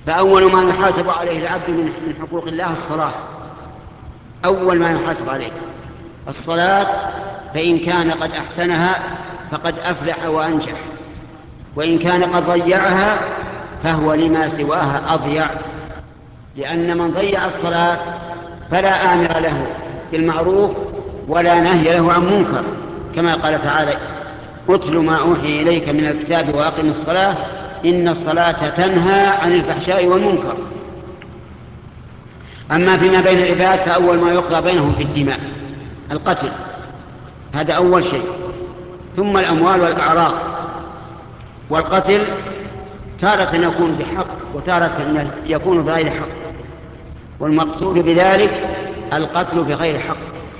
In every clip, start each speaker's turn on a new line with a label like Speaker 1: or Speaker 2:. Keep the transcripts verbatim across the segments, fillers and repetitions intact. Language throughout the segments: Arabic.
Speaker 1: فأول ما يحاسب عليه العبد من حقوق الله الصلاة، أول ما يحاسب عليه الصلاة، فإن كان قد أحسنها فقد أفلح وأنجح، وإن كان قد ضيعها فهو لما سواها أضيع، لأن من ضيع الصلاة فلا آمر له بالمعروف ولا نهي له عن منكر، كما قال تعالى: اتل ما أوحي إليك من الكتاب وأقم الصلاة إن الصلاة تنهى عن الفحشاء والمنكر. أما فيما بين العباد فأول ما يقضى بينهم في الدماء القتل، هذا أول شيء، ثم الأموال والأعراض. والقتل تارة يكون بحق وتارة يكون بغير حق، والمقصود بذلك القتل بغير حق،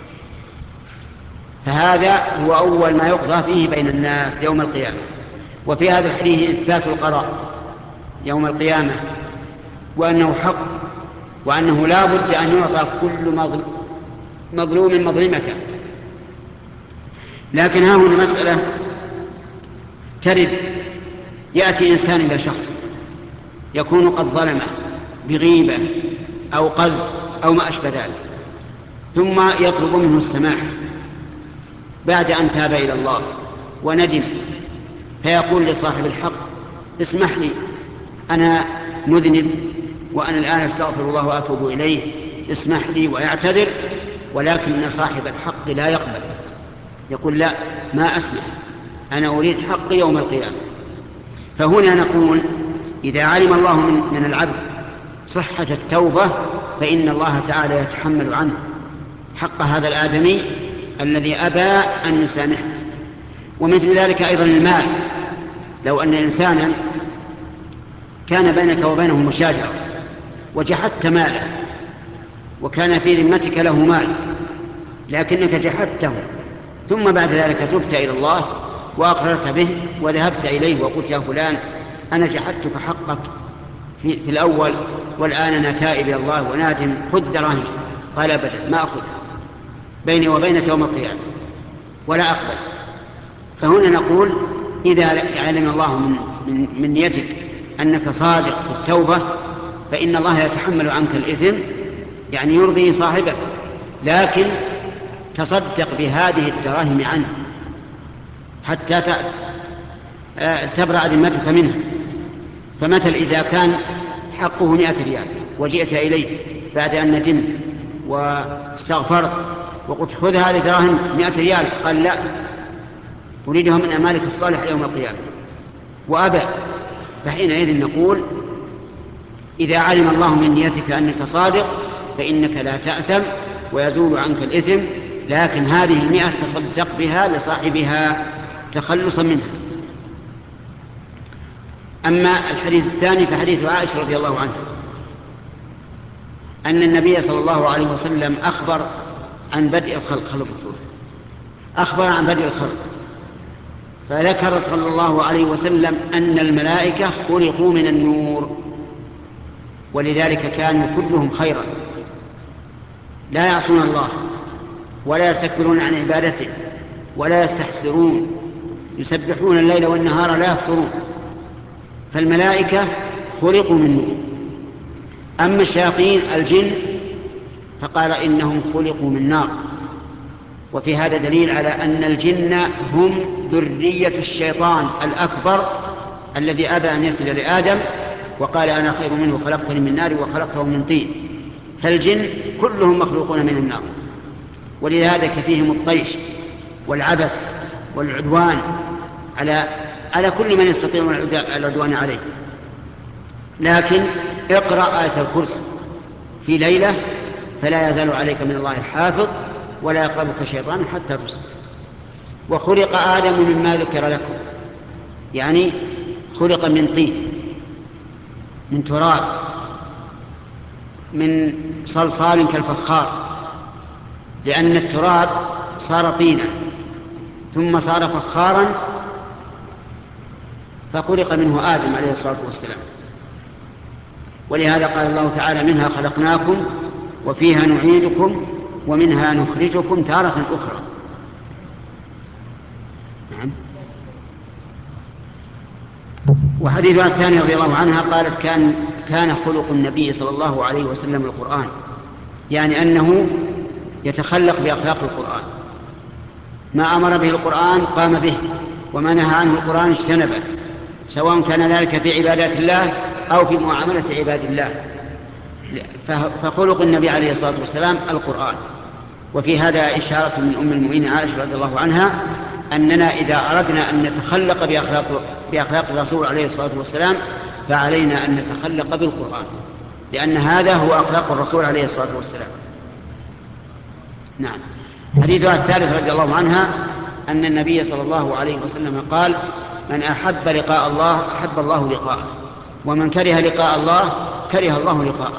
Speaker 1: فهذا هو أول ما يقضى فيه بين الناس يوم القيامة. وفي هذا الحديث إثبات القضاء يوم القيامة، وأنه حق، وأنه لا بد أن يعطى كل مظلوم مظلمته. لكن ها هنا مسألة ترد: يأتي إنسان إلى شخص يكون قد ظلمه بغيبة أو قذف أو ما أشبه ذلك، ثم يطلب منه السماح بعد أن تاب إلى الله وندم، فيقول لصاحب الحق: اسمح لي، أنا مذنب وأنا الآن أستغفر الله وأتوب إليه، اسمح لي، ويعتذر، ولكن صاحب الحق لا يقبل، يقول: لا، ما أسمح، أنا أريد حقي يوم القيامة. فهنا نقول: إذا علم الله من, من العبد صحة التوبة فإن الله تعالى يتحمل عنه حق هذا الآدمي الذي أبى أن يسامحه. ومثل ذلك أيضا المال، لو أن إنسانا كان بينك وبينه مشاجرة وجحدت ماله، وكان في ذمتك له مال لكنك جحدته، ثم بعد ذلك تبت إلى الله وأقررت به وذهبت إليه وقلت: يا فلان، أنا جحدتك حقك في, في الأول، والآن أنا تائب إلى الله ونادم، خذ دراهمي. قال: أبدا، ما أخذها، بيني وبينك يوم القيامة ولا أقبل. فهنا نقول: إذا علم الله من, من, من نيتك أنك صادق في التوبة فإن الله يتحمل عنك الإثم، يعني يرضي صاحبك، لكن تصدق بهذه الدراهم عنه حتى تبرأ ذمتك منه. فمثل إذا كان حقه مئة ريال وجئت إليه بعد أن ندمت واستغفرت وقلت: خذ هذه الدراهم مئة ريال، قال: لا، أريدها من أمالك الصالح يوم القيامة، وأبى، فحينئذ نقول: إذا علم الله من نيتك أنك صادق فإنك لا تأثم ويزول عنك الإثم، لكن هذه المئة تصدق بها لصاحبها تخلصا منها. أما الحديث الثاني فحديث عائشة رضي الله عنها أن النبي صلى الله عليه وسلم أخبر عن بدء الخلق خلق أخبر عن بدء الخلق فذكر صلى الله عليه وسلم أن الملائكة خلقوا من النور، ولذلك كانوا كلهم خيرا، لا يعصون الله ولا يستكبرون عن عبادته ولا يستحسرون، يسبحون الليل والنهار لا يفترون. فالملائكة خلقوا من نور. أما الشياطين الجن فقال إنهم خلقوا من نار. وفي هذا دليل على أن الجن هم ذرية الشيطان الأكبر الذي أبى أن يسجد لآدم وقال: أنا خير منه، خلقتني من نار وخلقته من طين. فالجن كلهم مخلوقون من النار، ولذلك فيهم الطيش والعبث والعدوان على على كل من يستطيع العدوان عليه. لكن اقرأ آية الكرسي في ليلة فلا يزال عليك من الله حافظ ولا يقربك شيطان حتى تصبح. وخلق آدم مما ذكر لكم، يعني خلق من طين، من تراب، من صلصال كالفخار، لأن التراب صار طينا ثم صار فخارا فخلق منه آدم عليه الصلاة والسلام. ولهذا قال الله تعالى: منها خلقناكم وفيها نعيدكم ومنها نخرجكم تارة أخرى. نعم. وحديثها الثاني رضي الله عنها قالت كان كان خلق النبي صلى الله عليه وسلم القرآن، يعني أنه يتخلق بأخلاق القرآن، ما أمر به القرآن قام به، وما نهى عنه القرآن اجتنبه، سواء كان ذلك في عبادات الله أو في معاملة عباد الله. فخلق النبي عليه الصلاة والسلام القرآن. وفي هذا إشارة من أم المؤمنين عائشة رضي الله عنها أننا إذا أردنا أن نتخلق بأخلاق, بأخلاق الرسول عليه الصلاة والسلام فعلينا أن نتخلق بالقرآن، لأن هذا هو أخلاق الرسول عليه الصلاة والسلام. نعم. حديثها الثالث رضي الله عنها أن النبي صلى الله عليه وسلم قال: من أحب لقاء الله أحب الله لقاءه، ومن كره لقاء الله كره الله لقاءه.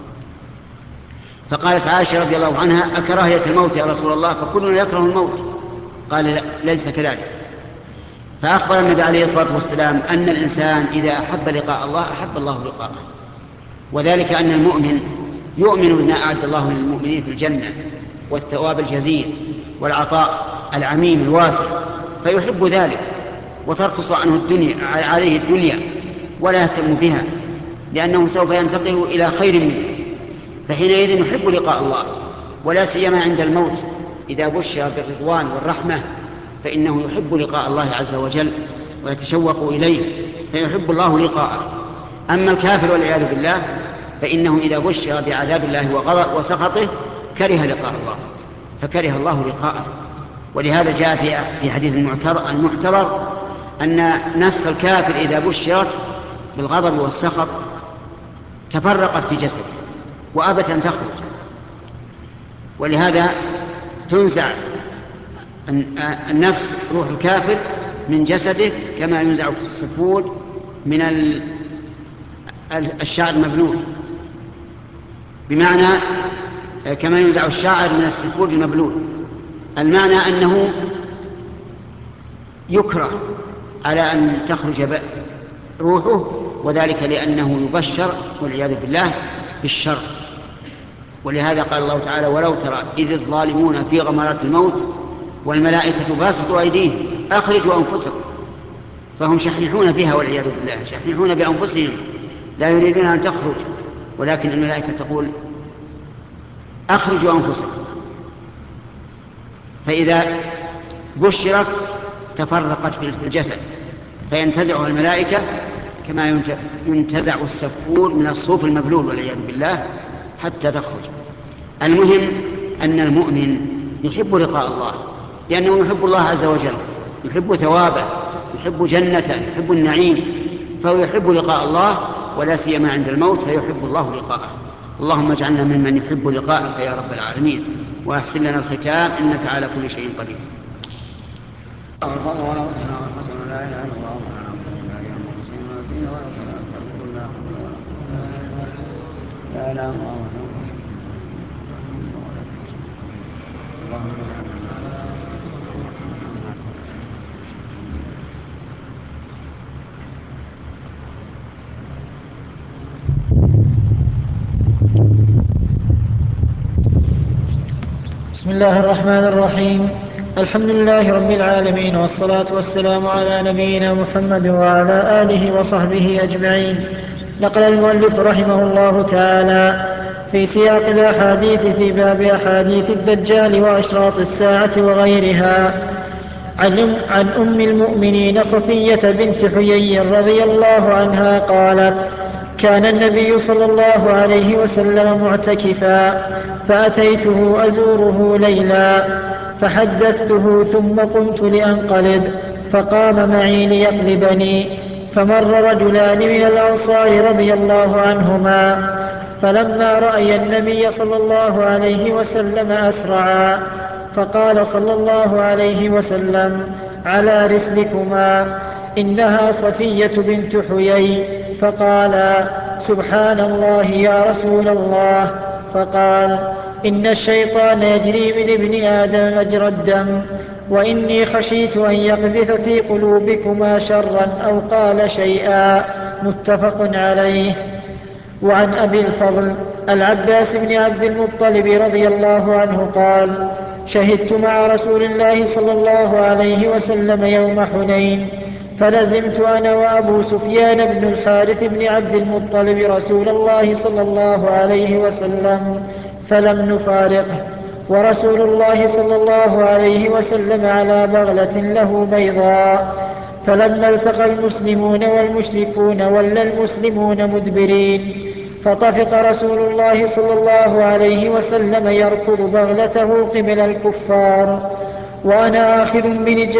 Speaker 1: فقالت عائشة رضي الله عنها: أكراهية الموت يا رسول الله؟ فكلنا يكره الموت. قال: لا، ليس كذلك. فأخبر النبي عليه الصلاة والسلام أن الإنسان إذا أحب لقاء الله أحب الله لقاءه، وذلك أن المؤمن يؤمن بما أعد الله للمؤمنين في الجنة والثواب الجزيل والعطاء العميم الواسع، فيحب ذلك وترخص عنه الدنيا عليه الدنيا ولا يهتم بها، لأنه سوف ينتقل إلى خير منه، فحينئذ يحب لقاء الله. ولا سيما عند الموت إذا بشر بالرضوان والرحمة فإنه يحب لقاء الله عز وجل ويتشوق إليه، فيحب الله لقاءه. أما الكافر والعياذ بالله فإنه إذا بشر بعذاب الله وسخطه كره لقاء الله، فكره الله لقاءه. ولهذا جاء في حديث المحتضر أن نفس الكافر إذا بشرت بالغضب والسخط تفرقت في جسده وأبت أن تخرج، ولهذا تنزع النفس روح الكافر من جسده كما ينزع السفود من الشعر المبلول، بمعنى كما ينزع الشعر من السفود المبلول. المعنى أنه يكره على أن تخرج روحه، وذلك لأنه يبشر والعياذ بالله بالشر. ولهذا قال الله تعالى: ولو ترى إذ الظالمون في غمرات الموت والملائكة باسطوا أيديهم أخرجوا أنفسكم. فهم شحيحون فيها والعياذ بالله، شحيحون بأنفسهم لا يريدون أن تخرج، ولكن الملائكة تقول أخرجوا أنفسكم. فإذا بشرت تفرقت في الجسد فينتزعها الملائكة كما ينتزع السفود من الصوف المبلول والعياذ بالله حتى تخرج. المهم أن المؤمن يحب لقاء الله لأنه يحب الله عز وجل، يحب ثوابه، يحب جنته، يحب النعيم، فهو يحب لقاء الله، ولا سيما عند الموت فيحب الله لقاءه. اللهم اجعلنا ممن يحب لقاءك يا رب العالمين، وأحسن لنا الختام إنك على كل شيء قدير.
Speaker 2: بسم الله الرحمن الرحيم. الحمد لله رب العالمين، والصلاة والسلام على نبينا محمد وعلى آله وصحبه أجمعين. نقل المؤلف رحمه الله تعالى في سياق الأحاديث في باب أحاديث الدجال وأشراط الساعة وغيرها عن, عن أم المؤمنين صفية بنت حيي رضي الله عنها قالت: كان النبي صلى الله عليه وسلم معتكفا، فأتيته أزوره ليلا فحدثته ثم قمت لأنقلب، فقام معي ليقلبني، فمر رجلان من الأنصار رضي الله عنهما، فلما رأي النبي صلى الله عليه وسلم أسرعا، فقال صلى الله عليه وسلم: على رسلكما، إنها صفية بنت حيي. فقال: سبحان الله يا رسول الله. فقال: إن الشيطان يجري من ابن آدم مجرى الدم، وإني خشيت أن يقذف في قلوبكما شرا أو قال شيئا. متفق عليه. وعن أبي الفضل العباس بن عبد المطلب رضي الله عنه قال: شهدت مع رسول الله صلى الله عليه وسلم يوم حنين، فلزمت أنا وأبو سفيان بن الحارث بن عبد المطلب رسول الله صلى الله عليه وسلم فلم نفارقه، ورسول الله صلى الله عليه وسلم على بغلة له بيضاء. فلما التقى المسلمون والمشركون ولى المسلمون مدبرين، فطفق رسول الله صلى الله عليه وسلم يركض بغلته قبل الكفار وأنا آخذ بنج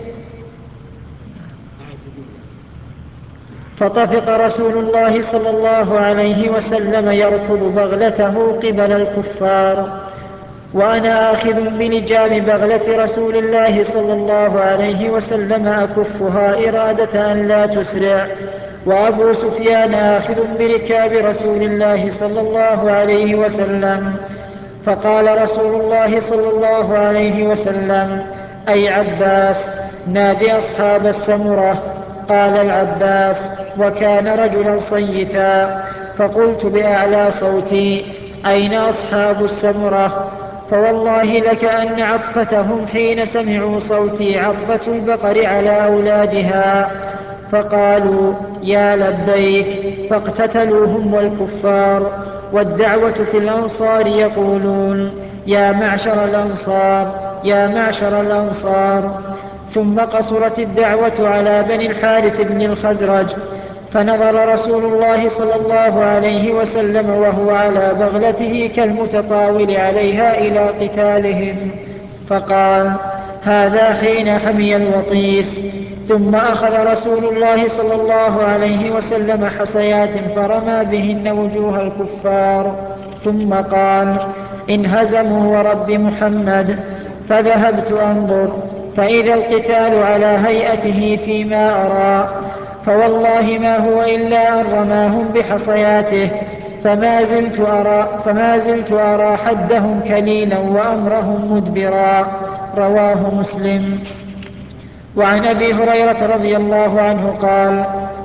Speaker 2: فطفق رسول الله صلى الله عليه وسلم يركض بغلته قبل الكفار وأنا آخذ بلجام بغلة رسول الله صلى الله عليه وسلم أكفها إرادة أن لا تسرع، وأبو سفيان آخذ بركاب رسول الله صلى الله عليه وسلم. فقال رسول الله صلى الله عليه وسلم: أي عباس، نادي أصحاب السمرة. قال العباس، وكان رجلا صيتا، فقلت بأعلى صوتي: أين أصحاب السمرة؟ فوالله لكأن عطفتهم حين سمعوا صوتي عطفة البقر على أولادها. فقالوا: يا لبيك، فاقتتلوهم والكفار. والدعوة في الأنصار يقولون: يا معشر الأنصار، يا معشر الأنصار. ثم قصرت الدعوة على بني الحارث بن الخزرج، فنظر رسول الله صلى الله عليه وسلم وهو على بغلته كالمتطاول عليها إلى قتالهم، فقال: هذا حين حمي الوطيس. ثم أخذ رسول الله صلى الله عليه وسلم حصيات فرمى بهن وجوه الكفار، ثم قال: انهزموا ورب محمد. فذهبت أنظر، فإذا القتال على هيئته فيما أرى، فوالله ما هو إلا أن رماهم بحصياته، فما زلت أرى, فما زلت أرى حدهم كليلا وأمرهم مدبرا. رواه مسلم. وعن أبي هريرة رضي الله عنه قال: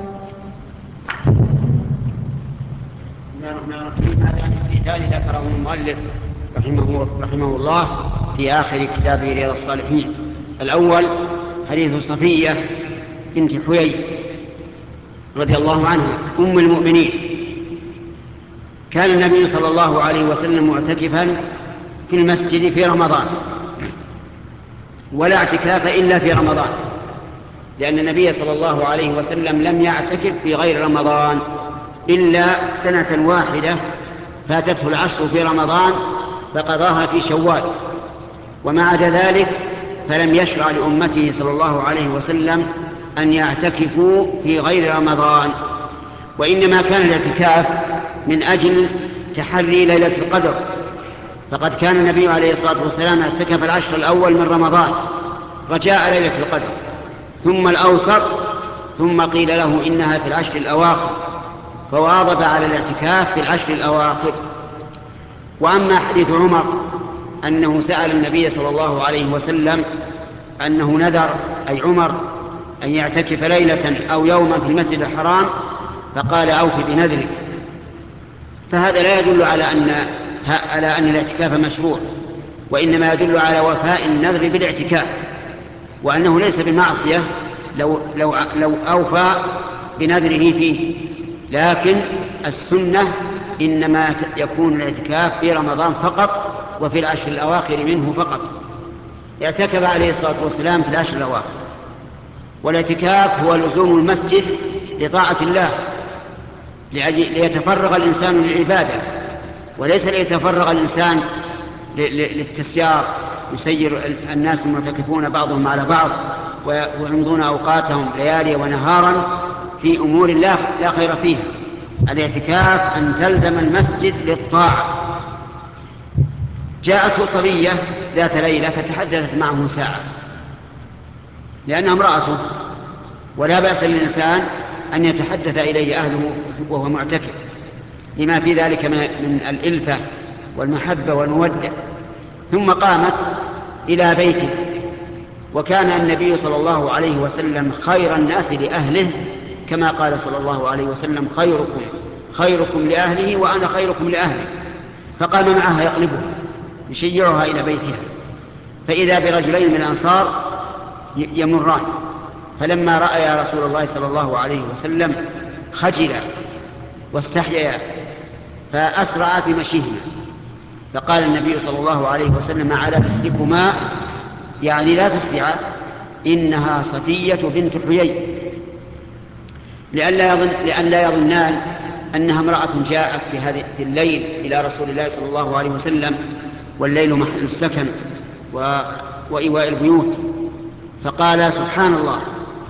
Speaker 1: بسم الله الرحمن الرحيم. هذا القتال ذكره المؤلف رحمه, رحمه الله في آخر كتابه رياض الصالحين. الأول حديث صفية بنت حيي رضي الله عنها أم المؤمنين. كان النبي صلى الله عليه وسلم معتكفا في المسجد في رمضان، ولا اعتكاف إلا في رمضان، لأن النبي صلى الله عليه وسلم لم يعتكف في غير رمضان إلا سنة واحدة فاتته العشر في رمضان فقضاها في شوال، وما عدا ذلك فلم يشرع لأمته صلى الله عليه وسلم أن يعتكفوا في غير رمضان، وإنما كان الاعتكاف من أجل تحري ليلة القدر، فقد كان النبي عليه الصلاة والسلام اعتكف العشر الأول من رمضان رجاء ليلة القدر، ثم الأوسط، ثم قيل له إنها في العشر الأواخر فواظب على الاعتكاف في العشر الأواخر. وأما حديث عمر أنه سأل النبي صلى الله عليه وسلم أنه نذر، أي عمر، أن يعتكف ليلة أو يوما في المسجد الحرام، فقال: أوف بنذرك. فهذا لا يدل على أن على أن الاعتكاف مشروع، وإنما يدل على وفاء النذر بالاعتكاف، وأنه ليس بمعصية لو, لو, لو أوفى بنذره فيه، لكن السنة إنما يكون الاعتكاف في رمضان فقط وفي العشر الأواخر منه فقط. اعتكف عليه الصلاة والسلام في العشر الأواخر، والاعتكاف هو لزوم المسجد لطاعة الله ليتفرغ الإنسان للعبادة، وليس ليتفرغ الإنسان للتسيار، يسير الناس المعتكفون بعضهم على بعض ويمضون أوقاتهم ليالي ونهارا في أمور لا خير فيها. الاعتكاف أن تلزم المسجد للطاعة. جاءته صبية ذات ليلة فتحدثت معه ساعة لأنها امرأته، ولا بأس للإنسان أن يتحدث إليه أهله وهو معتكف لما في ذلك من الإلفة والمحبة والمودة. ثم قامت إلى بيته، وكان النبي صلى الله عليه وسلم خير الناس لأهله، كما قال صلى الله عليه وسلم: خيركم خيركم لأهله وأنا خيركم لأهلي. فقام معها يقلبها يشيعها إلى بيتها، فإذا برجلين من الأنصار يمران فلما رأى رسول الله صلى الله عليه وسلم خجلا واستحيا فأسرع في مشيهما، فقال النبي صلى الله عليه وسلم: على رسلكما، يعني لا تسرعا، إنها صفية بنت حيي، لئلا يظن لئلا يظنان أنها امرأة جاءت في هذه في الليل إلى رسول الله صلى الله عليه وسلم، والليل محل السكن و... وإيواء البيوت. فقال: سبحان الله.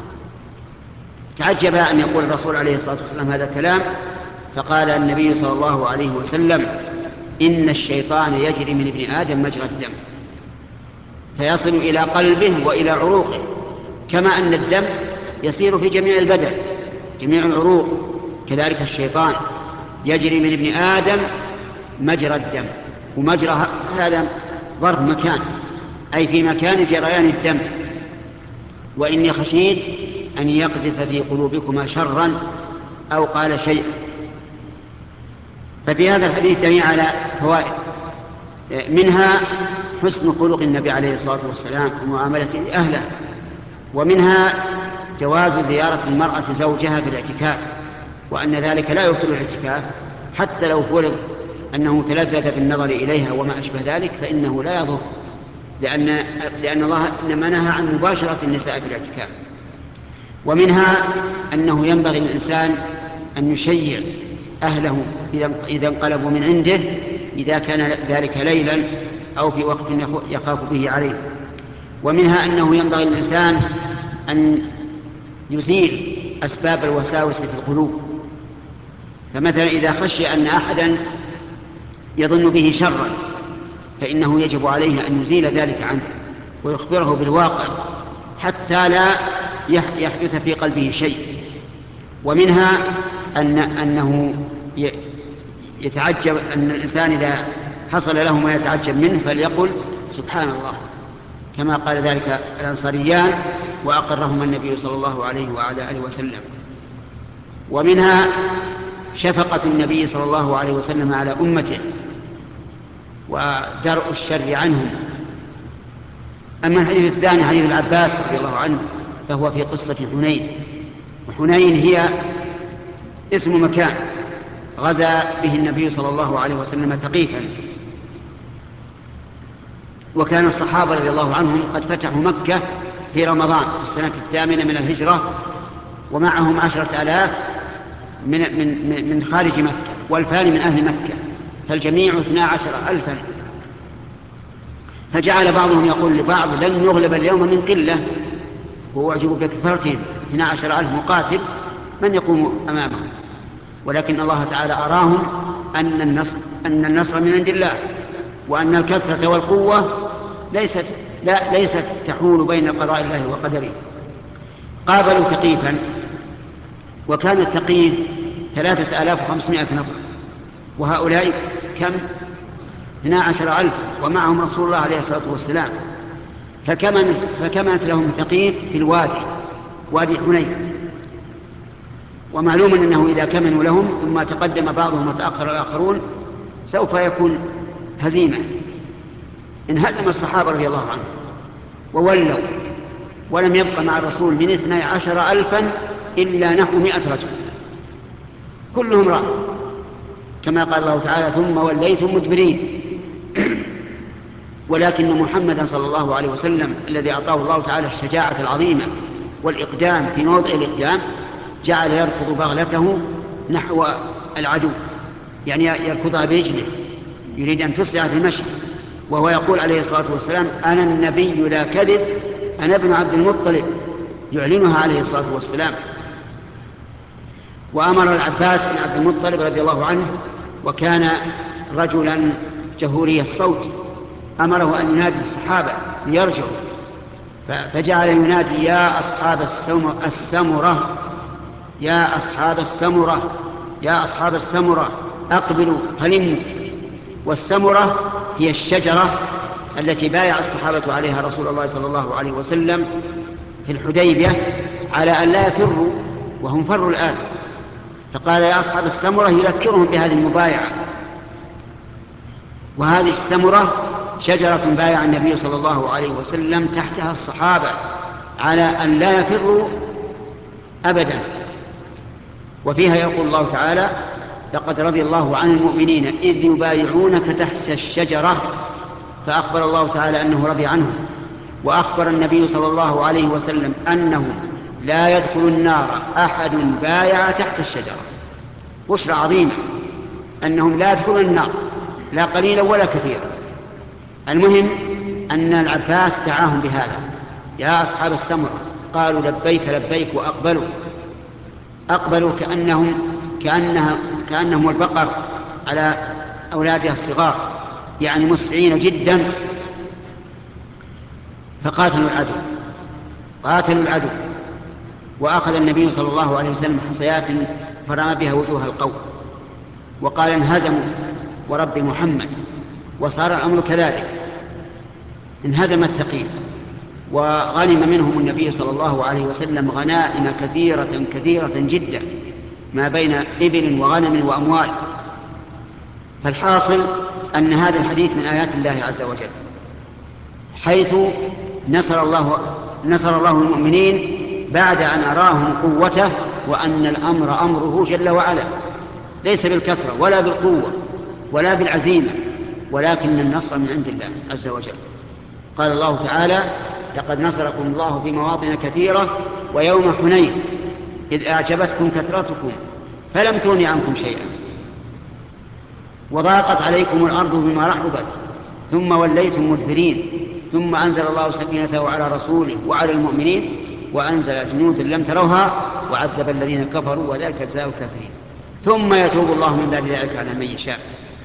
Speaker 1: تعجب أن يقول الرسول عليه الصلاة والسلام هذا الكلام، فقال النبي صلى الله عليه وسلم: إن الشيطان يجري من ابن آدم مجرى الدم، فيصل إلى قلبه وإلى عروقه، كما أن الدم يسير في جميع البدن جميع العروق، كذلك الشيطان يجري من ابن آدم مجرى الدم. ومجرى هذا ظرف مكان، أي في مكان جريان الدم. وإني خشيت أن يقذف في قلوبكما شرا، أو قال شيئا. ففي هذا الحديث دليل على فوائد، منها حسن خلق النبي عليه الصلاة والسلام ومعاملته أهله، ومنها جواز زيارة المرأة زوجها في الاعتكاف، وأن ذلك لا يبطل الاعتكاف حتى لو فرض أنه تلذذ بالنظر إليها وما أشبه ذلك، فإنه لا يضر، لأن, لأن الله إنما نهى عن مباشرة النساء في الاعتكاف. ومنها أنه ينبغي للإنسان أن يشيع أهله إذا انقلبوا من عنده، إذا كان ذلك ليلا أو في وقت يخاف به عليه. ومنها أنه ينبغي للإنسان أن يزيل أسباب الوساوس في القلوب، فمثلا إذا خشي أن أحدا يظن به شرا فإنه يجب عليه أن يزيل ذلك عنه ويخبره بالواقع حتى لا يحدث في قلبه شيء. ومنها أن أنه يتعجب، أن الإنسان إذا حصل له ما يتعجب منه فليقل: سبحان الله، كما قال ذلك الأنصاريان وأقرهما النبي صلى الله عليه وعلى آله وسلم. ومنها شفقة النبي صلى الله عليه وسلم على أمته ودرء الشر عنهم. أما الحديث الثاني حديث العباس رضي الله عنه فهو في قصة حنين، وحنين هي اسم مكان غزا به النبي صلى الله عليه وسلم ثقيفا، وكان الصحابة رضي الله عنهم قد فتحوا مكة في رمضان في السنة الثامنة من الهجرة، ومعهم عشرة آلاف من, من, من خارج مكة والفان من أهل مكة، فالجميع اثنا عشر ألفا. فجعل بعضهم يقول لبعض: لن نغلب اليوم من قلة، وأعجبوا بكثرتهم اثنا عشر ألف مقاتل، من يقوم أمامهم؟ ولكن الله تعالى أراهم أن النصر, أن النصر من عند الله، وأن الكثرة والقوة ليست, لا ليست تحول بين قضاء الله وقدره. قابلوا ثقيفا، وكان الثقيف ثلاثة آلاف وخمسمائة نفر، وهؤلاء كم؟ اثنا عشر ألف، ومعهم رسول الله عليه الصلاة والسلام. فكمنت, فكمنت لهم ثقيف في الوادي، وادي حنين. ومعلوم أنه إذا كمنوا لهم ثم تقدم بعضهم وتأخر الآخرون سوف يكون هزيمة. انهزم الصحابة رضي الله عنهم وولوا، ولم يبق مع الرسول من اثني عشر ألفا إلا نحو مئة رجل، كلهم راحوا، كما قال الله تعالى: ثم وليتم مدبرين. ولكن محمدا صلى الله عليه وسلم الذي أعطاه الله تعالى الشجاعة العظيمة والإقدام في موضع الإقدام جعل يركض بغلته نحو العدو، يعني يركضها برجله، يريد أن تسرع في المشي، وهو يقول عليه الصلاة والسلام: أنا النبي لا كذب، أنا ابن عبد المطلب، يعلنها عليه الصلاة والسلام. وأمر العباس بن عبد المطلب رضي الله عنه، وكان رجلا جهوري الصوت، أمره أن ينادي الصحابة ليرجعوا، فجعل ينادي: يا أصحاب السمرة، يا أصحاب السمرة، يا أصحاب السمرة، أقبلوا هلموا. والسمرة هي الشجرة التي بايع الصحابة عليها رسول الله صلى الله عليه وسلم في الحديبية على أن لا يفروا، وهم فروا الآن، فقال: يا أصحاب السمرة، يذكرهم بهذه المبايعة. وهذه السمرة شجرة بايع النبي صلى الله عليه وسلم تحتها الصحابة على أن لا يفروا أبدا. وفيها يقول الله تعالى: لقد رضي الله عن المؤمنين إذ يبايعونك تحت الشجرة، فأخبر الله تعالى أنه رضي عنهم، وأخبر النبي صلى الله عليه وسلم أنه لا يدخل النار أحد بايع تحت الشجرة. بشرى عظيمة أنهم لا يدخلون النار، لا قليلا ولا كثيرا. المهم أن العباس دعاهم بهذا: يا أصحاب السمرة، قالوا لبيك لبيك، وأقبلوا أقبلوا كأنهم كأنها كأنهم البقر على أولادها الصغار، يعني مسرعين جدا. فقاتلوا العدو قاتلوا العدو وأخذ النبي صلى الله عليه وسلم حصيات فرمى بها وجوه القوم، وقال: انهزموا ورب محمد. وصار الأمر كذلك، انهزم الثقيل، وغنم منهم النبي صلى الله عليه وسلم غنائم كثيرة كثيرة جدا، ما بين إبل وغنم وأموال. فالحاصل أن هذا الحديث من آيات الله عز وجل، حيث نصر الله نصر الله المؤمنين بعد أن أراهم قوته، وأن الأمر أمره جل وعلا، ليس بالكثرة ولا بالقوة ولا بالعزيمة، ولكن النصر من عند الله عز وجل. قال الله تعالى: لقد نصركم الله في مواطن كثيرة ويوم حنين إذ أعجبتكم كثرتكم فلم تغن عنكم شيئا وضاقت عليكم الأرض بما رحبت ثم وليتم مدبرين ثم أنزل الله سكينته على رسوله وعلى المؤمنين وأنزل جنودا لم تروها وعذب الذين كفروا وذلك جزاء الكافرين ثم يتوب الله من بعد ذلك على من يشاء.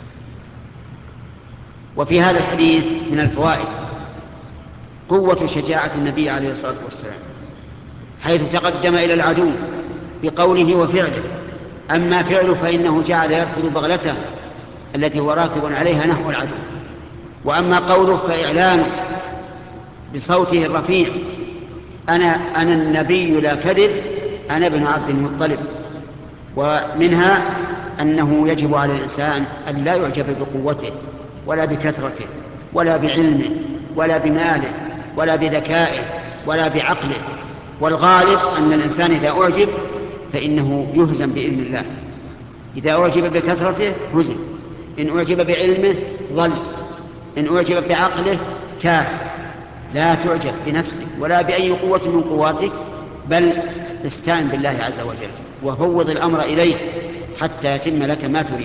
Speaker 1: وفي هذا الحديث من الفوائد قوة شجاعة النبي عليه الصلاة والسلام، حيث تقدم إلى العدو بقوله وفعله. أما فعله فإنه جعل يركض بغلته التي هو راكب عليها نحو العدو، وأما قوله فإعلانه بصوته الرفيع: أنا, أنا النبي لا كذب، أنا ابن عبد المطلب. ومنها أنه يجب على الإنسان أن لا يعجب بقوته ولا بكثرته ولا بعلمه ولا بماله ولا بذكائه ولا بعقله، والغالب أن الإنسان إذا أعجب فإنه يهزم بإذن الله. إذا أعجب بكثرته هزم، إن أعجب بعلمه ضل، إن أعجب بعقله تاه. لا تعجب بنفسك ولا بأي قوة من قواتك، بل استعن بالله عز وجل وفوض الأمر إليه حتى يتم لك ما تريد.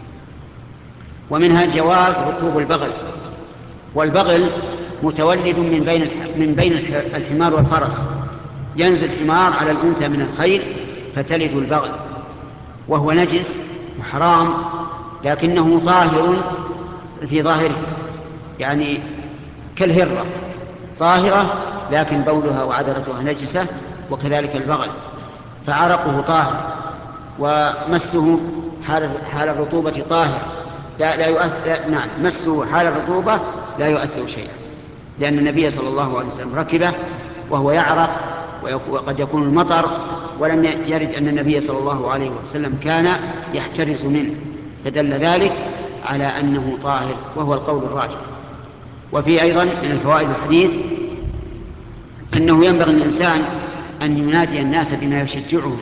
Speaker 1: ومنها جواز ركوب البغل، والبغل متولد من بين من بين الحمار والفرس، ينزل الحمار على الأنثى من الخيل فتلد البغل، وهو نجس وحرام لكنه طاهر في ظاهره، يعني كالهرة طاهرة لكن بولها وعذرتها نجسة، وكذلك البغل فعرقه طاهر ومسه حال, حال الرطوبة طاهر، لا, لا يؤثر نعم مسه حال الرطوبة لا يؤثر شيئا، لأن النبي صلى الله عليه وسلم ركبه وهو يعرق وقد يكون المطر، ولم يرد أن النبي صلى الله عليه وسلم كان يحترس منه، فدل ذلك على أنه طاهر، وهو القول الراجح. وفي أيضا من الفوائد الحديث أنه ينبغي للإنسان أن ينادي الناس بما يشجعهم،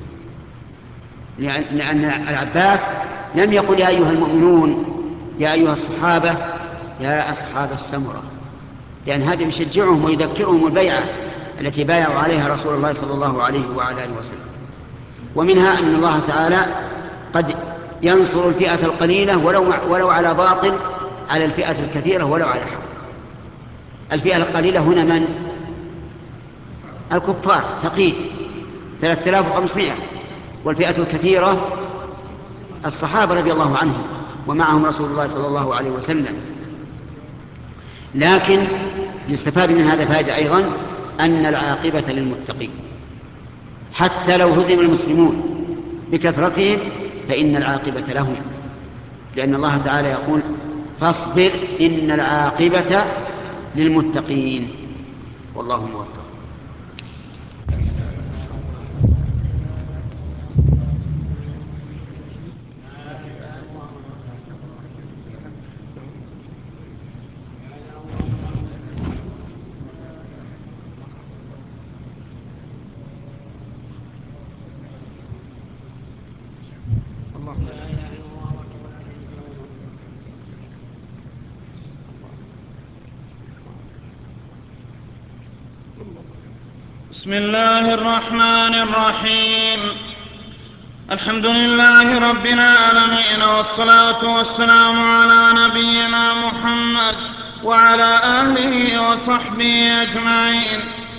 Speaker 1: لأن العباس لم يقل يا أيها المؤمنون يا أيها الصحابة يا أصحاب السمرة، لأن هذا يشجعهم ويذكرهم البيعة التي بايعوا عليها رسول الله صلى الله عليه وعلى آله وسلم. ومنها أن الله تعالى قد ينصر الفئة القليلة ولو, ولو على باطل على الفئة الكثيرة ولو على حق. الفئة القليلة هنا من؟ الكفار تقييد ثلاثة آلاف وخمسمائة، والفئة الكثيرة الصحابة رضي الله عنهم ومعهم رسول الله صلى الله عليه وسلم. لكن يستفاد من هذا فائدة أيضا أن العاقبة للمتقين، حتى لو هزم المسلمون بكثرتهم فإن العاقبة لهم، لأن الله تعالى يقول فاصبر إن العاقبة للمتقين. والله موفق.
Speaker 3: بسم الله الرحمن الرحيم. الحمد لله رب العالمين، والصلاة والسلام على نبينا محمد وعلى آله وصحبه أجمعين.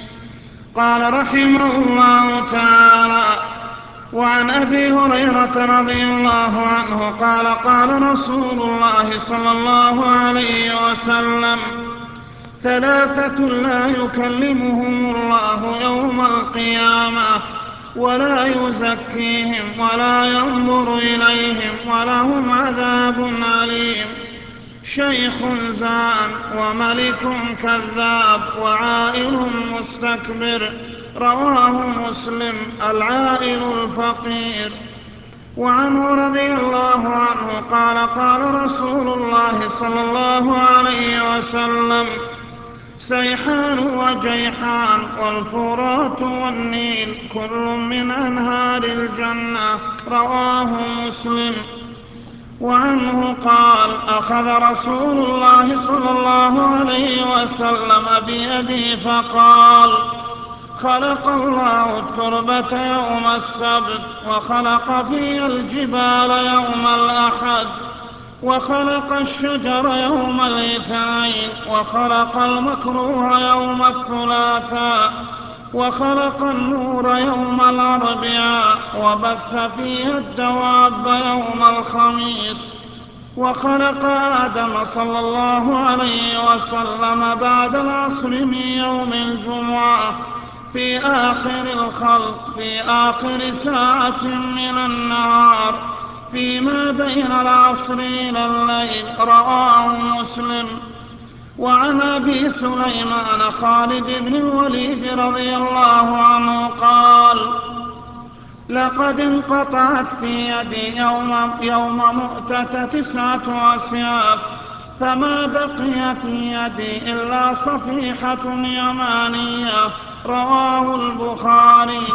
Speaker 3: قال رحمه الله تعالى: وعن أبي هريرة رضي الله عنه قال: قال رسول الله صلى الله عليه وسلم: ثلاثة لا يكلمهم الله يوم القيامة ولا يزكيهم ولا ينظر إليهم ولهم عذاب أليم: شيخ زان وملك كذاب وعائل مستكبر. رواه مسلم. العائل الفقير. وعنه رضي الله عنه قال: قال رسول الله صلى الله عليه وسلم: سيحان وجيحان والفرات والنيل كل من أنهار الجنة. رواه مسلم. وعنه قال: أخذ رسول الله صلى الله عليه وسلم بيدي فقال: خلق الله التربة يوم السبت، وخلق فيها الجبال يوم الأحد، وخلق الشجر يوم الاثنين، وخلق المكروه يوم الثلاثاء، وخلق النور يوم الأربعاء، وبث فيها الدواب يوم الخميس، وخلق آدم صلى الله عليه وسلم بعد العصر من يوم الجمعة في آخر الخلق في آخر ساعة من النهار فيما بين العصر إلى الليل. رواه مسلم. وعن أبي سليمان خالد بن الوليد رضي الله عنه قال: لقد انقطعت في يدي يوم, يوم مؤتة تسعة أسياف، فما بقي في يدي إلا صفيحة يمانية. رواه البخاري.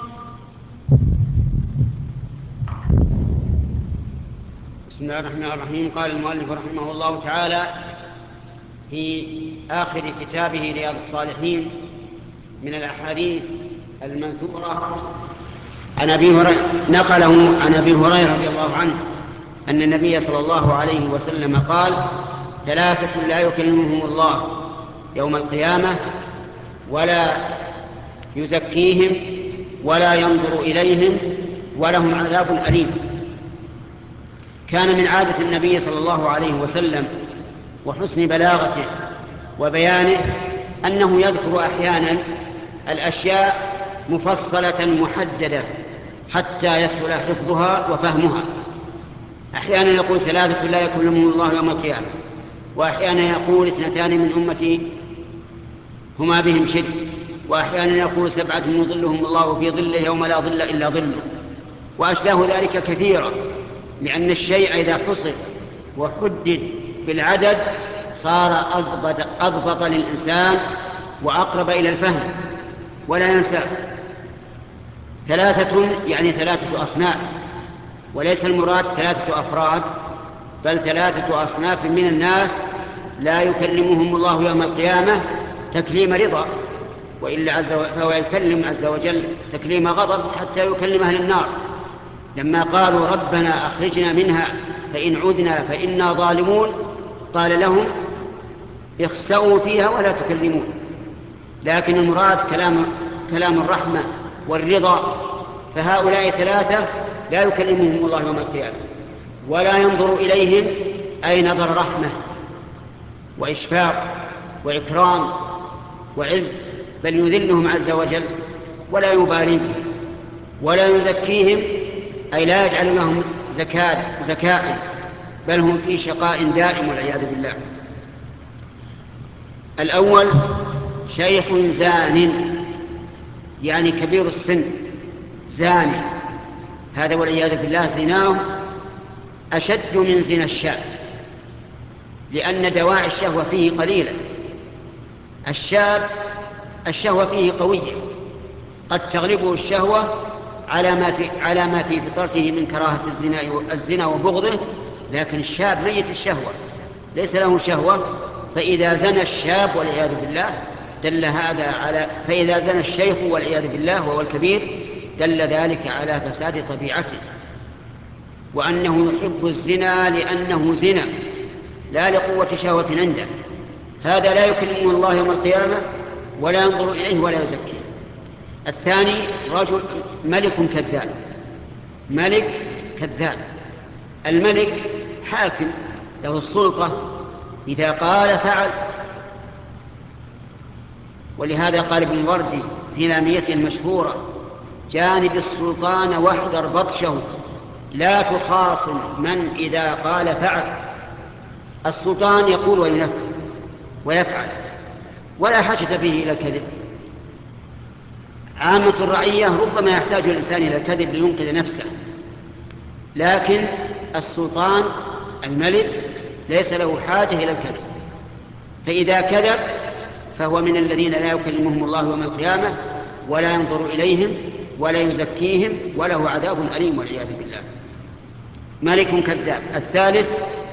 Speaker 1: بسم الله الرحمن الرحيم. قال المؤلف رحمه الله تعالى في آخر كتابه رياض الصالحين من الأحاديث المنثورة عن أبي هريرة، نقله عن أبي هريرة رضي الله عنه أن النبي صلى الله عليه وسلم قال: ثلاثة لا يكلمهم الله يوم القيامة ولا يزكيهم ولا ينظر إليهم ولهم عذاب أليم. كان من عادة النبي صلى الله عليه وسلم وحسن بلاغته وبيانه أنه يذكر أحيانا الأشياء مفصلة محددة حتى يسهل حفظها وفهمها. أحيانا يقول: ثلاثة لا يكلمهم الله يوم القيامة، وأحيانا يقول: اثنتان من أمتي هما بهم شرك، وأحيانا يقول: سبعة يظلهم الله في ظله يوم لا ظل إلا ظله، وأشباه ذلك كثيرا، لأن الشيء إذا حصر وحدد بالعدد صار أضبط, أضبط للإنسان وأقرب إلى الفهم ولا ينسى. ثلاثة يعني ثلاثة أصناف، وليس المراد ثلاثة أفراد، بل ثلاثة أصناف من الناس لا يكلمهم الله يوم القيامة تكليم رضا، وإلا عز و... فهو يكلم عز وجل تكليم غضب حتى يكلم أهل النار لما قالوا: ربنا أخرجنا منها فإن عدنا فإنا ظالمون، قال لهم: اخسأوا فيها ولا تكلمون. لكن المراد كلام, كلام الرحمة والرضا، فهؤلاء ثلاثة لا يكلمهم الله يوم القيامة ولا ينظر إليهم، أي نظر رحمة وإشفاق وإكرام وعز، بل يذلهم عز وجل ولا يبالي بهم، ولا يزكيهم أي لا يجعل لهم زكاة زكاء، بل هم في شقاء دائم والعياذ بالله. الأول: شيخ زان، يعني كبير السن زاني، هذا والعياذ بالله زناه أشد من زنا الشاب، لأن دواعي الشهوة فيه قليلة. الشاب الشهوة فيه قوية، قد تغلبه الشهوة على ما في على ما في فطرته من كراهة الزنا الزنا وبغضه، لكن الشاب ميت الشهوة ليس له شهوة، فإذا زنى الشاب والعياذ بالله دل هذا على فإذا زنى الشيخ والعياذ بالله وهو الكبير دل ذلك على فساد طبيعته، وأنه يحب الزنا لأنه زنا لا لقوة شهوة عنده. هذا لا يكلمه الله يوم القيامة ولا ينظر إليه ولا يزكيه. الثاني رجل ملك كذاب، ملك كذاب. الملك حاكم له السلطة، إذا قال فعل. ولهذا قال ابن الوردي في لاميته المشهورة: جانب السلطان واحذر بطشه، لا تخاصم من إذا قال فعل. السلطان يقول وينفذ ويفعل ولا حاجة فيه إلى الكذب. عامة الرعية ربما يحتاج الإنسان إلى الكذب لينقذ نفسه، لكن السلطان الملك ليس له حاجة إلى الكذب، فإذا كذب فهو من الذين لا يكلمهم الله يوم القيامة ولا ينظر إليهم ولا يزكيهم وله عذاب أليم والعياذ بالله. ملك كذاب. الثالث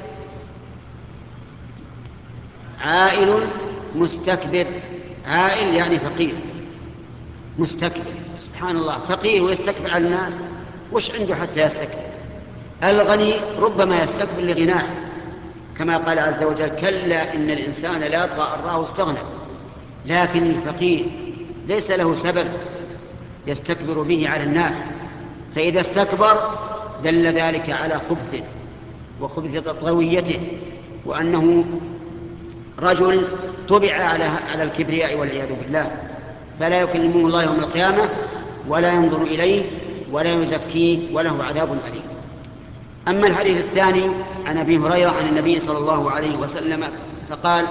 Speaker 1: عائل مستكبر. عائل يعني فقير، مستكبر. سبحان الله، فقير ويستكبر على الناس، وش عنده حتى يستكبر؟ الغني ربما يستكبر لغناه، كما قال عز وجل: كلا إن الإنسان لا يطغى أن رآه استغنى. لكن الفقير ليس له سبب يستكبر به على الناس، فإذا استكبر دل ذلك على خبثه وخبث طغويته، وأنه رجل طبع على على الكبرياء والعياذ بالله، فلا يكلمه الله يوم القيامة ولا ينظر إليه ولا يزكيه وله عذاب أليم. أما الحديث الثاني عن أبي هريرة عن النبي صلى الله عليه وسلم فقال: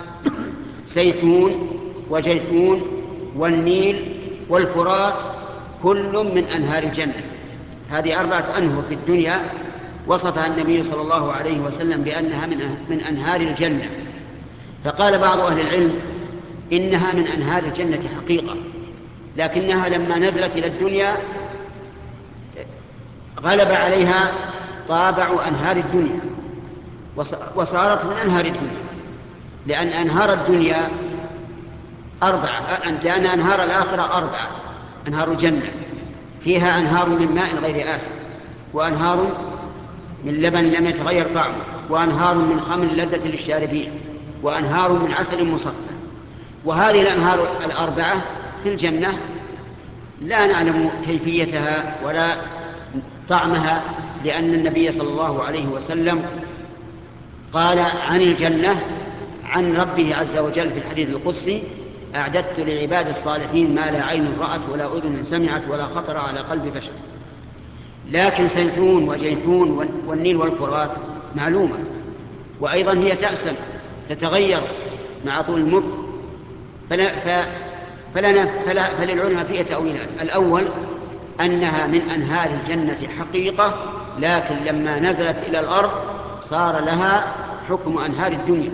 Speaker 1: سيحون وجيحون والنيل والفرات كل من أنهار الجنة. هذه أربعة أنهر في الدنيا وصفها النبي صلى الله عليه وسلم بأنها من أنهار الجنة. فقال بعض أهل العلم إنها من أنهار الجنة حقيقة، لكنها لما نزلت إلى الدنيا غلب عليها طابع أنهار الدنيا وصارت من أنهار الدنيا، لأن أنهار الدنيا أربعة، لأن أنهار الآخرة أربعة. أنهار الجنة فيها أنهار من ماء غير آسن، وأنهار من لبن لم يتغير طعمه، وأنهار من خمر لذة للشاربين، وأنهار من عسل مصفى. وهذه الأنهار الأربعة في الجنة لا نعلم كيفيتها ولا طعمها، لأن النبي صلى الله عليه وسلم قال عن الجنة عن ربه عز وجل في الحديث القدسي: أعددت لعباد الصالحين ما لا عين رأت ولا أذن سمعت ولا خطر على قلب بشر. لكن سيحون وجيحون والنيل والفرات معلومة، وأيضا هي تأسم تتغير مع طول المكث، فلا فلنا فلا فللعلماء فيها تأويلان: الأول أنها من أنهار الجنة حقيقة، لكن لما نزلت إلى الأرض صار لها حكم أنهار الدنيا.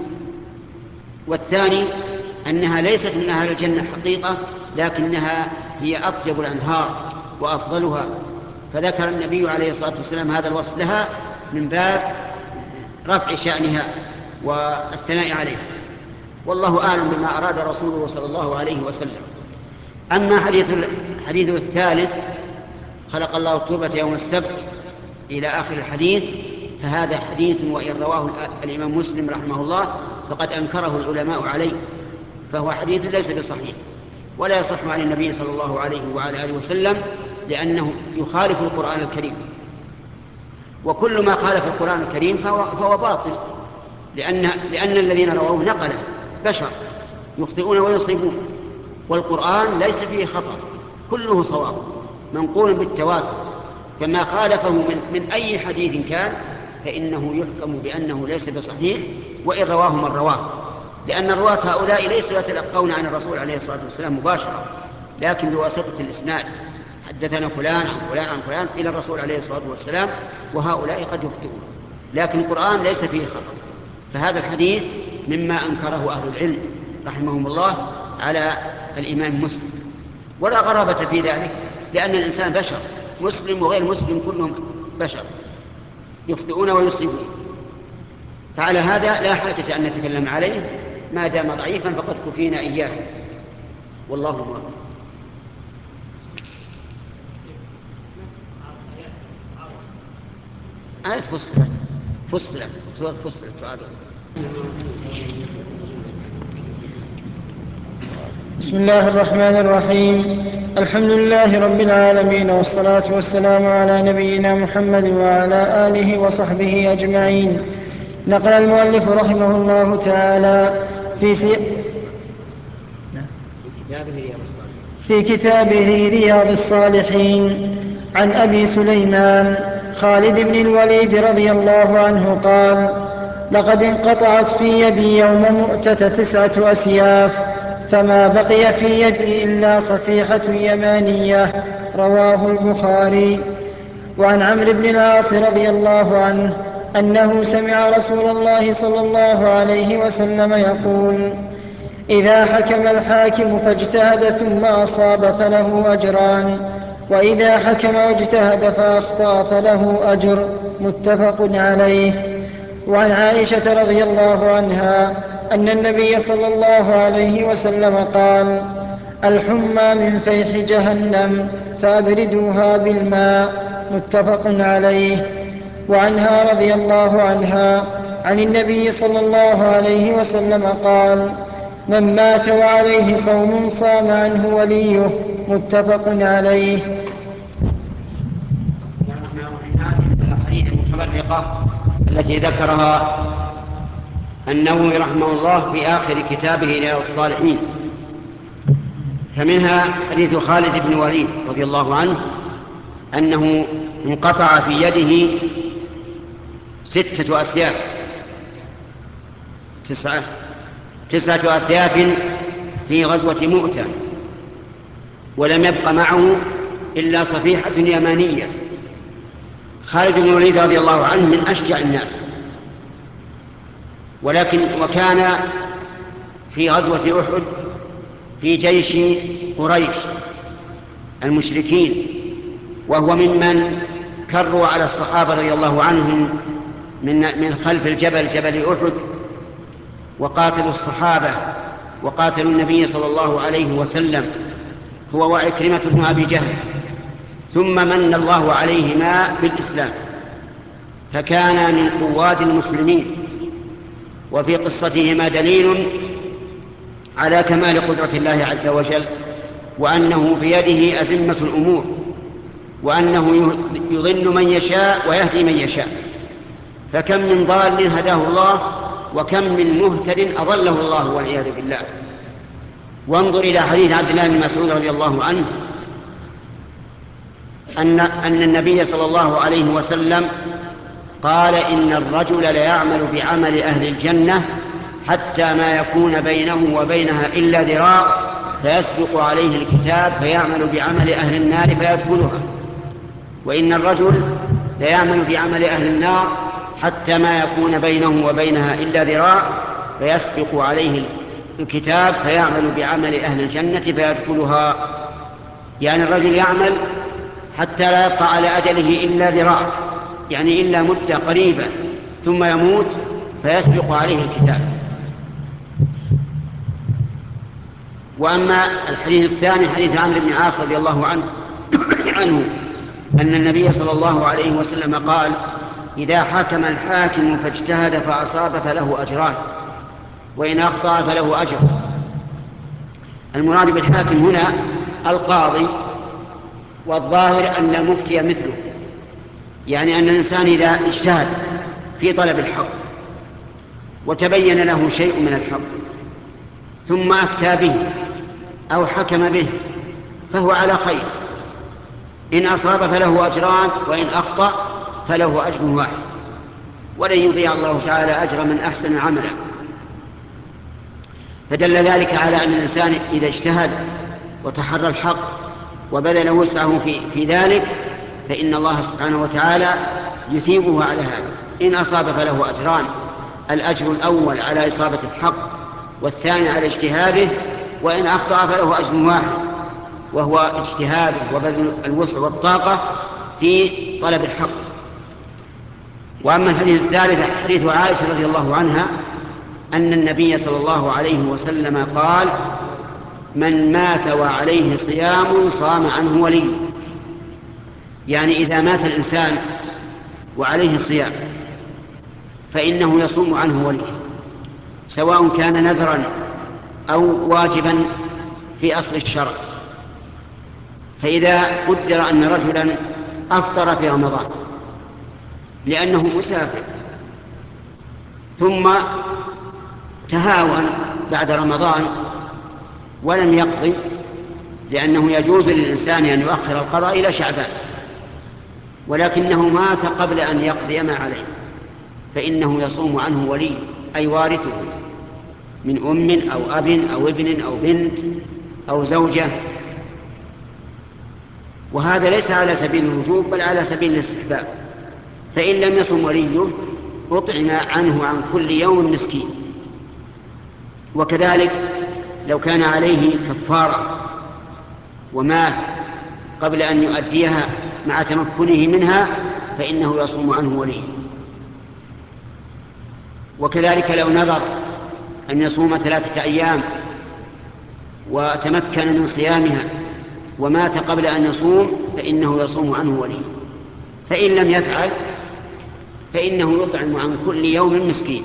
Speaker 1: والثاني أنها ليست من أنهار الجنة حقيقة، لكنها هي أطيب الأنهار وأفضلها، فذكر النبي عليه الصلاة والسلام هذا الوصف لها من باب رفع شأنها والثناء عليه. والله أعلم بما أراد رسوله صلى الله عليه وسلم. أما حديث الحديث الثالث: خلق الله التربة يوم السبت إلى آخر الحديث، فهذا حديث وإن رواه الإمام مسلم رحمه الله فقد أنكره العلماء عليه، فهو حديث ليس بصحيح ولا يصح عن النبي صلى الله عليه وعلى آله وسلم، لأنه يخالف القرآن الكريم، وكل ما خالف القرآن الكريم فهو, فهو باطل، لأن, لأن الذين رووه نقله بشر يخطئون ويصيبون، والقرآن ليس فيه خطأ، كله صواب منقول بالتواتر، فما خالفه من, من أي حديث كان فإنه يحكم بأنه ليس بصحيح وإن رواه من رواه، لأن الرواة هؤلاء ليسوا يتلقون عن الرسول عليه الصلاة والسلام مباشرة، لكن بواسطة الإسناد: حدثنا فلان عن فلان عن فلان إلى الرسول عليه الصلاة والسلام، وهؤلاء قد يخطئون، لكن القرآن ليس فيه خطأ. فهذا الحديث مما أنكره أهل العلم رحمهم الله على الإمام مسلم، ولا غرابة في ذلك، لأن الإنسان بشر مسلم وغير مسلم كلهم بشر يخطئون ويصيبون، فعلى هذا لا حاجة أن نتكلم عليه، ما دام ضعيفا فقد كفينا إياه، والله موفق. آية فصلت فصلت سورة فصلت تعالوا.
Speaker 2: بسم الله الرحمن الرحيم. الحمد لله رب العالمين، والصلاة والسلام على نبينا محمد وعلى آله وصحبه أجمعين. نقل المؤلف رحمه الله تعالى في سي... في كتابه رياض الصالحين عن أبي سليمان خالد بن الوليد رضي الله عنه قال: لقد انقطعت في يدي يوم مؤتة تسعة أسياف، فما بقي في يدي إلا صفيحة يمانية. رواه البخاري. وعن عمرو بن العاص رضي الله عنه أنه سمع رسول الله صلى الله عليه وسلم يقول: إذا حكم الحاكم فاجتهد ثم أصاب فله أجران، وإذا حكم واجتهد فأخطأ فله أجر. متفق عليه. وعن عائشة رضي الله عنها أن النبي صلى الله عليه وسلم قال: الحمى من فيح جهنم فأبردوها بالماء. متفق عليه. وعنها رضي الله عنها عن النبي صلى الله عليه وسلم قال: من مات وعليه صوم صام عنه وليه. متفق عليه.
Speaker 1: الأحاديث المتفرقة التي ذكرها النووي رحمه الله في آخر كتابه رياض الصالحين، فمنها حديث خالد بن الوليد رضي الله عنه أنه انقطع في يده ستة أسياف تسعة تسعة أسياف في غزوة مؤتة، ولم يبق معه إلا صفيحة يمانية. خالد بن الوليد رضي الله عنه من أشجع الناس، ولكن وكان في غزوة أحد في جيش قريش المشركين، وهو ممن كروا على الصحابة رضي الله عنهم من من خلف الجبل جبل أحد، وقاتلوا الصحابة وقاتلوا النبي صلى الله عليه وسلم هو وعكرمة بن أبي جهل، ثم من الله عليهما بالإسلام فكان من قواد المسلمين. وفي قصتهما دليل على كمال قدرة الله عز وجل، وأنه بيده أزمة الأمور، وأنه يضل من يشاء ويهدي من يشاء، فكم من ضال هداه الله، وكم من مهتد أضله الله والعياذ بالله. وانظر إلى حديث عبد الله بن مسعود رضي الله عنه أن, أن النبي صلى الله عليه وسلم قال: إن الرجل ليعمل بعمل أهل الجنة حتى ما يكون بينه وبينها إلا ذراع، فيسبق عليه الكتاب فيعمل بعمل أهل النار فيدخلها. وإن الرجل ليعمل بعمل أهل النار حتى ما يكون بينه وبينها إلا ذراع، فيسبق عليه الكتاب فيعمل بعمل أهل الجنة فيدخلها. يعني الرجل يعمل حتى لا يبقى على أجله إلا ذراع، يعني إلا مدة قريبة، ثم يموت فيسبق عليه الكتاب. وأما الحديث الثاني حديث عمرو بن العاص رضي الله عنه عنه أن النبي صلى الله عليه وسلم قال: إذا حكم الحاكم فاجتهد فأصاب فله أجران، وإن أخطأ فله أجر. المراد بالحاكم هنا القاضي، والظاهر أن المفتي مثله، يعني أن الإنسان إذا اجتهد في طلب الحق وتبين له شيء من الحق ثم أفتى به أو حكم به فهو على خير، إن أصاب فله أجران، وإن أخطأ فله أجر واحد، ولن يضيع الله تعالى أجر من أحسن عملا. فدل ذلك على أن الإنسان إذا اجتهد وتحرى الحق وبذل وسعه في, في ذلك فإن الله سبحانه وتعالى يثيبه على هذا. إن أصاب فله أجران: الأجر الأول على إصابة الحق، والثاني على اجتهاده، وإن أخطأ فله أجر واحد، وهو اجتهاده وبذل الوسع والطاقة في طلب الحق. وأما الحديث الثالث حديث عائشة رضي الله عنها أن النبي صلى الله عليه وسلم قال: من مات وعليه صيام صام عنه ولي. يعني إذا مات الإنسان وعليه صيام فإنه يصوم عنه ولي، سواء كان نذرا أو واجبا في أصل الشرع. فإذا قدر أن رجلا أفطر في رمضان لأنه مسافر ثم تهاون بعد رمضان ولم يقضي، لأنه يجوز للإنسان أن يؤخر القضاء إلى شعبان، ولكنه مات قبل أن يقضي ما عليه، فإنه يصوم عنه ولي أي وارثه من أم أو أب أو ابن أو بنت أو زوجة. وهذا ليس على سبيل الوجوب بل على سبيل الاستحباب. فإن لم يصم وليه أطعم عنه عن كل يوم مسكين. وكذلك لو كان عليه كفارة ومات قبل أن يؤديها مع تمكنه منها فإنه يصوم عنه وليه. وكذلك لو نذر أن يصوم ثلاثة أيام وتمكن من صيامها ومات قبل أن يصوم فإنه يصوم عنه وليه. فإن لم يفعل فإنه يطعم عن كل يوم مسكين.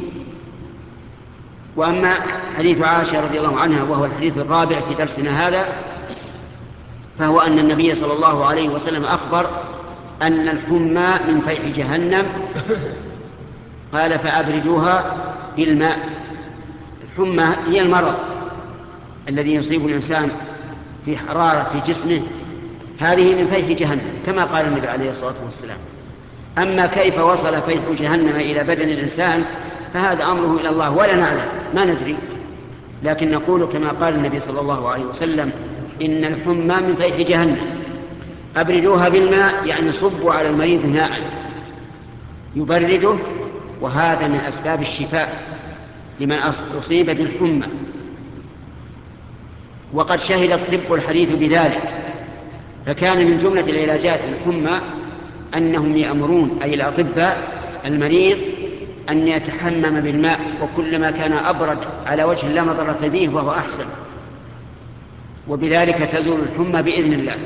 Speaker 1: وأما حديث عائشة رضي الله عنها وهو الحديث الرابع في درسنا هذا، فهو أن النبي صلى الله عليه وسلم أخبر أن الحمى من فيح جهنم، قال: فأبردوها بالماء. الحمى هي المرض الذي يصيب الإنسان في حرارة في جسمه، هذه من فيح جهنم كما قال النبي عليه الصلاة والسلام. أما كيف وصل فيح جهنم إلى بدن الإنسان فهذا أمره إلى الله ولا نعلم، ما ندري، لكن نقول كما قال النبي صلى الله عليه وسلم: إن الحمى من فيح جهنم أبردوها بالماء، يعني صبوا على المريض ماء يبرده، وهذا من أسباب الشفاء لمن أصيب بالحمى. وقد شهد الطب الحديث بذلك، فكان من جملة العلاجات الحمى أنهم يأمرون أي الأطباء المريض أن يتحمم بالماء، وكلما كان أبرد على وجه لا مضرة به وهو أحسن، وبذلك تزول الحمى بإذن الله.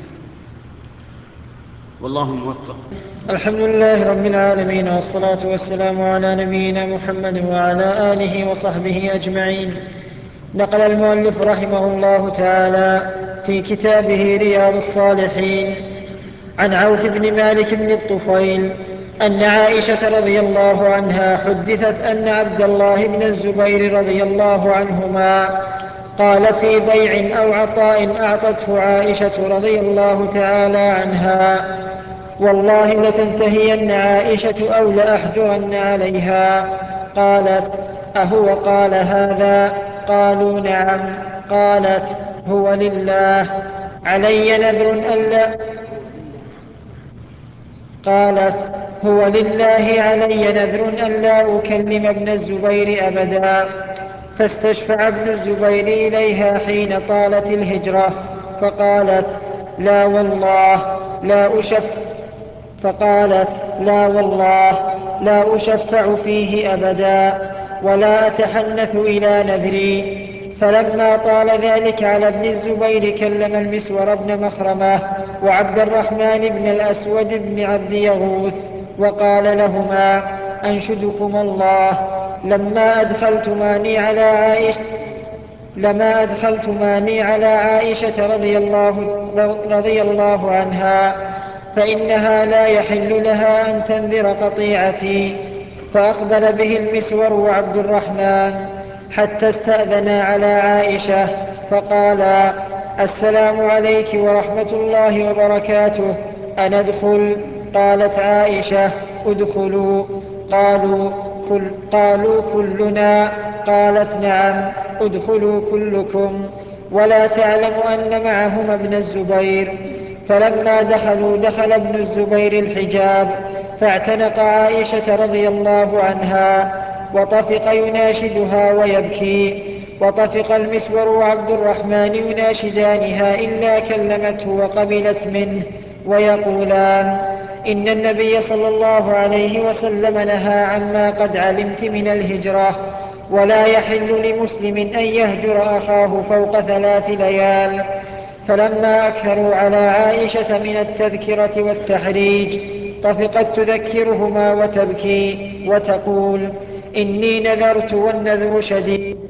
Speaker 1: والله موفق.
Speaker 2: الحمد لله رب العالمين، والصلاة والسلام على نبينا محمد وعلى آله وصحبه أجمعين. نقل المؤلف رحمه الله تعالى في كتابه رياض الصالحين عن عوف بن مالك بن الطفيل أن عائشة رضي الله عنها حدثت أن عبد الله بن الزبير رضي الله عنهما قال في بيع أو عطاء أعطته عائشة رضي الله تعالى عنها: والله لتنتهين عائشة أو لأحجرن عليها. قالت: أهو قال هذا؟ قالوا: نعم. قالت: هو لله علي نذر ألا قالت: هو لله علي نذر ألا أكلم ابن الزبير أبدا. فاستشفع ابن الزبير إليها حين طالت الهجرة، فقالت: لا والله لا أشف فقالت: لا والله لا أشفع فيه أبدا، ولا أتحنث إلى نذري. فلما طال ذلك على ابن الزبير كلم المسور بن مخرمة وعبد الرحمن بن الأسود بن عبد يغوث وقال لهما: أنشدكم الله لما أدخلتماني على عائشة لما أدخلتماني على عائشة رضي الله, رضي الله عنها، فإنها لا يحل لها أن تنذر قطيعتي. فأقبل به المسور وعبد الرحمن حتى استأذنا على عائشة فقالا: السلام عليك ورحمة الله وبركاته، أندخل؟ قالت عائشة: ادخلوا. قالوا كل قالوا كلنا. قالت: نعم، ادخلوا كلكم. ولا تعلم أن معهما ابن الزبير. فلما دخلوا دخل ابن الزبير الحجاب فاعتنق عائشة رضي الله عنها وطفق يناشدها ويبكي، وطفق المسور وعبد الرحمن يناشدانها إلا كلمته وقبلت منه ويقولان: إن النبي صلى الله عليه وسلم نهى عما قد علمت من الهجرة، ولا يحل لمسلم أن يهجر أخاه فوق ثلاث ليال. فلما أكثروا على عائشة من التذكرة والتحريج طفقت تذكرهما وتبكي وتقول: إني نذرت والنذر شديد.